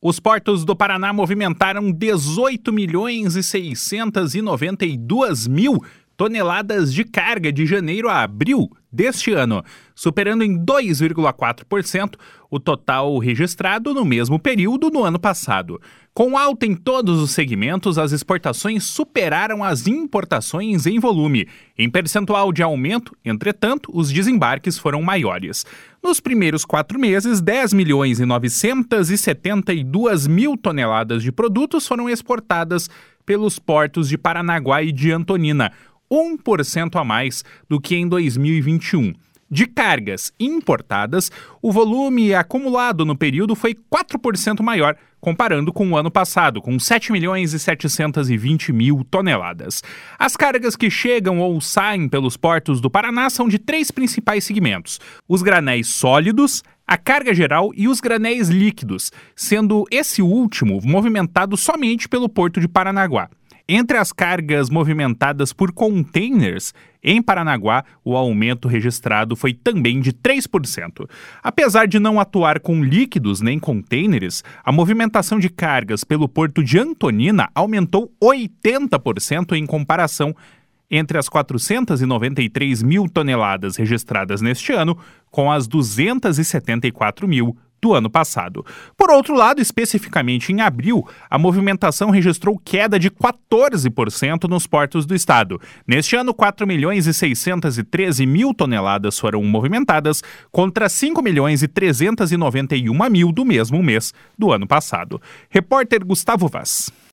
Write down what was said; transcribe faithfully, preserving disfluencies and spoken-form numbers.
Os portos do Paraná movimentaram dezoito milhões e seiscentos e noventa e duas mil toneladas de carga de janeiro a abril deste ano, superando em dois vírgula quatro por cento o total registrado no mesmo período no ano passado. Com alta em todos os segmentos, as exportações superaram as importações em volume. Em percentual de aumento, entretanto, os desembarques foram maiores. Nos primeiros quatro meses, dez milhões e novecentos e setenta e duas mil toneladas de produtos foram exportadas pelos portos de Paranaguá e de Antonina, um por cento a mais do que em dois mil e vinte e um. De cargas importadas, o volume acumulado no período foi quatro por cento maior, comparando com o ano passado, com sete milhões e setecentos e vinte mil toneladas. As cargas que chegam ou saem pelos portos do Paraná são de três principais segmentos: os granéis sólidos, a carga geral e os granéis líquidos, sendo esse último movimentado somente pelo porto de Paranaguá. Entre as cargas movimentadas por containers, em Paranaguá, o aumento registrado foi também de três por cento. Apesar de não atuar com líquidos nem containers, a movimentação de cargas pelo porto de Antonina aumentou oitenta por cento em comparação entre as quatrocentos e noventa e três mil toneladas registradas neste ano com as duzentos e setenta e quatro mil do ano passado. Por outro lado, especificamente em abril, a movimentação registrou queda de quatorze por cento nos portos do estado. Neste ano, quatro milhões e seiscentos e treze mil toneladas foram movimentadas contra cinco milhões e trezentos e noventa e um mil do mesmo mês do ano passado. Repórter Gustavo Vaz.